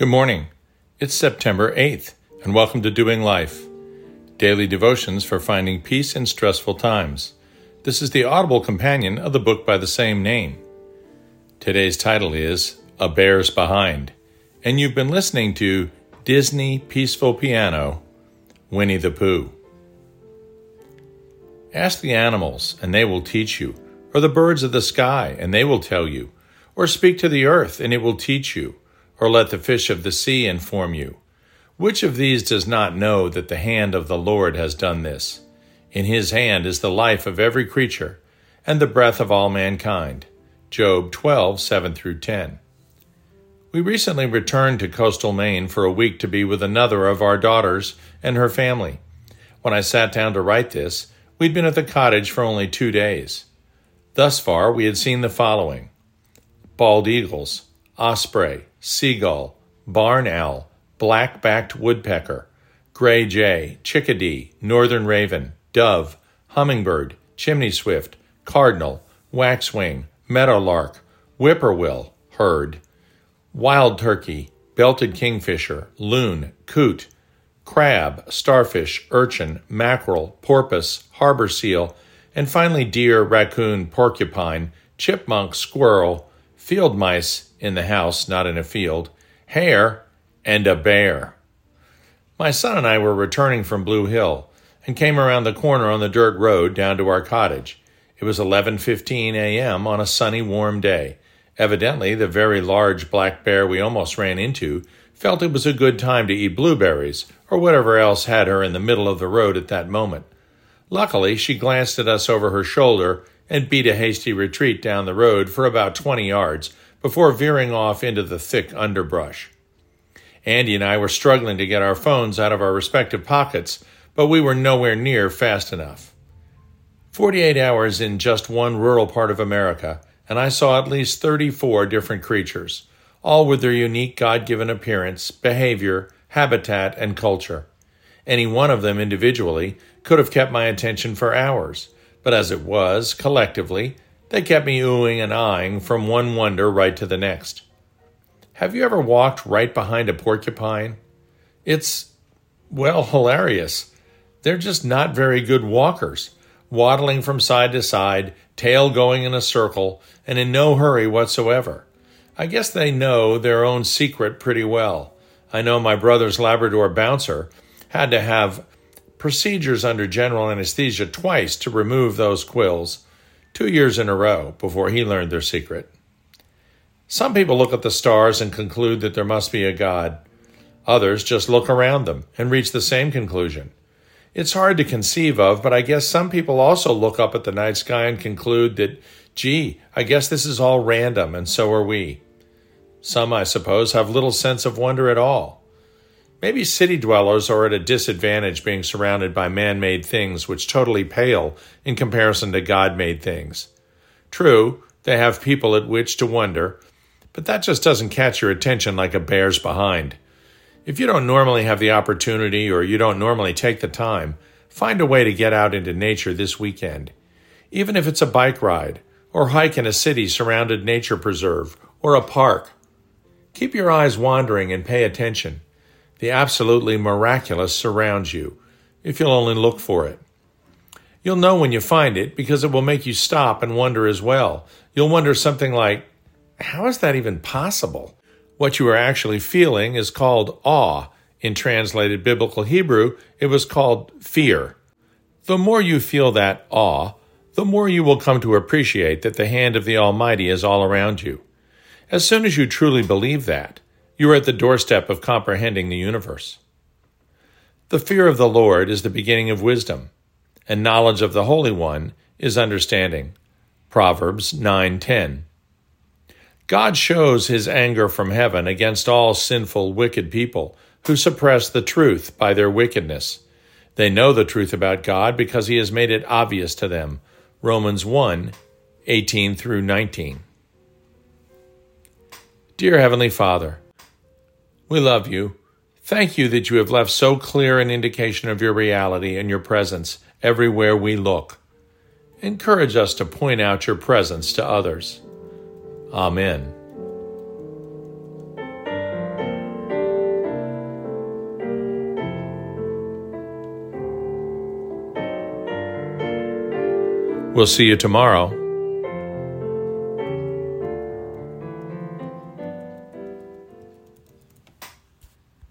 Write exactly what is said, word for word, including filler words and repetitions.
Good morning. It's September eighth, and welcome to Doing Life, daily devotions for finding peace in stressful times. This is the audible companion of the book by the same name. Today's title is A Bear's Behind, and you've been listening to Disney Peaceful Piano, Winnie the Pooh. Ask the animals, and they will teach you, or the birds of the sky, and they will tell you, or speak to the earth, and it will teach you, or let the fish of the sea inform you. Which of these does not know that the hand of the Lord has done this? In his hand is the life of every creature, and the breath of all mankind. Job twelve, seven through ten. We recently returned to coastal Maine for a week to be with another of our daughters and her family. When I sat down to write this, we'd been at the cottage for only two days. Thus far, we had seen the following: bald eagles, osprey, seagull, barn owl, black-backed woodpecker, gray jay, chickadee, northern raven, dove, hummingbird, chimney swift, cardinal, waxwing, meadowlark, whippoorwill, herd, wild turkey, belted kingfisher, loon, coot, crab, starfish, urchin, mackerel, porpoise, harbor seal, and finally deer, raccoon, porcupine, chipmunk, squirrel, field mice in the house, not in a field, hare, and a bear. My son and I were returning from Blue Hill and came around the corner on the dirt road down to our cottage. It was eleven fifteen a.m. on a sunny, warm day. Evidently, the very large black bear we almost ran into felt it was a good time to eat blueberries or whatever else had her in the middle of the road at that moment. Luckily, she glanced at us over her shoulder and beat a hasty retreat down the road for about twenty yards before veering off into the thick underbrush. Andy and I were struggling to get our phones out of our respective pockets, but we were nowhere near fast enough. Forty-eight hours in just one rural part of America, and I saw at least thirty-four different creatures, all with their unique God-given appearance, behavior, habitat, and culture. Any one of them individually could have kept my attention for hours, but as it was, collectively, they kept me oohing and eyeing from one wonder right to the next. Have you ever walked right behind a porcupine? It's, well, hilarious. They're just not very good walkers, waddling from side to side, tail going in a circle, and in no hurry whatsoever. I guess they know their own secret pretty well. I know my brother's Labrador bouncer had to have procedures under general anesthesia twice to remove those quills, two years in a row, before he learned their secret. Some people look at the stars and conclude that there must be a God. Others just look around them and reach the same conclusion. It's hard to conceive of, but I guess some people also look up at the night sky and conclude that, gee, I guess this is all random, and so are we. Some, I suppose, have little sense of wonder at all. Maybe city dwellers are at a disadvantage being surrounded by man-made things which totally pale in comparison to God-made things. True, they have people at which to wonder, but that just doesn't catch your attention like a bear's behind. If you don't normally have the opportunity or you don't normally take the time, find a way to get out into nature this weekend. Even if it's a bike ride, or hike in a city-surrounded nature preserve, or a park. Keep your eyes wandering and pay attention. The absolutely miraculous surrounds you, if you'll only look for it. You'll know when you find it because it will make you stop and wonder as well. You'll wonder something like, how is that even possible? What you are actually feeling is called awe. In translated biblical Hebrew, it was called fear. The more you feel that awe, the more you will come to appreciate that the hand of the Almighty is all around you. As soon as you truly believe that, you are at the doorstep of comprehending the universe. The fear of the Lord is the beginning of wisdom, and knowledge of the Holy One is understanding. Proverbs nine ten. God shows his anger from heaven against all sinful, wicked people who suppress the truth by their wickedness. They know the truth about God because he has made it obvious to them. Romans one eighteen through nineteen. Dear Heavenly Father, we love you. Thank you that you have left so clear an indication of your reality and your presence everywhere we look. Encourage us to point out your presence to others. Amen. We'll see you tomorrow